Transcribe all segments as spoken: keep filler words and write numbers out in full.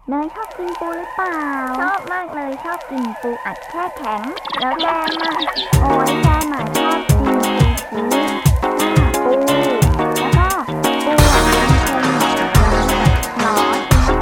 เนยชอบกินปูหรือเปล่าชอบมากเลยชอบกินปูอัดแช่แข็งแล้วแจมอ่ะโอ้ยแจมอ่ะชอบกินปูชีสปูแล้วก็ปูอ่ะมันเป็นหนอน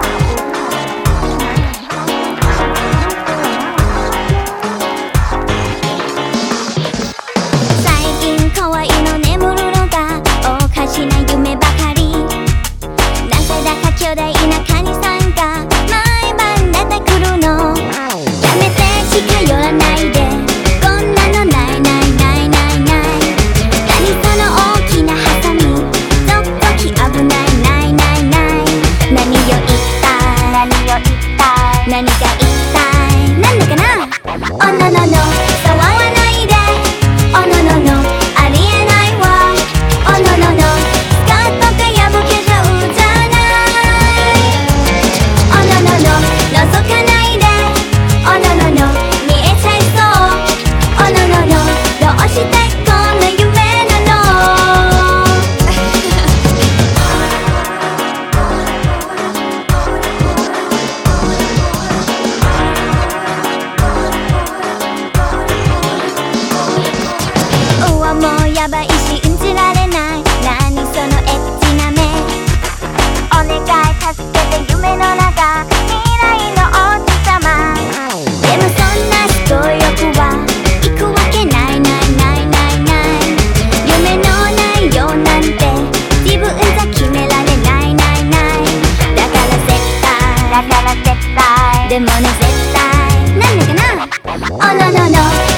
最近可愛いの眠るのがおかしな夢ばかりなぜだか巨大なカニさんが毎晩出てくるのやめて近寄らないでこんなのないないないないない何その大きなハサミぞっとき危ないないないない何よ一体何よ一体何が一体なんだかな Oh no no no 触らないで Oh no no no ありえないわ Oh no no no スカートが破けちゃうじゃない Oh no no no 覗かないで Oh no no no 見えちゃいそう Oh no no no どうしてこんな夢なのうわもうやばい信じられない何そのエッチな目お願い助けて夢の中未来の王子様でもそんな思考力は行くわけないないないないない夢の内容なんて自分じゃ決められないないないだから絶対だから絶対でもね絶対なんだかな Oh no no no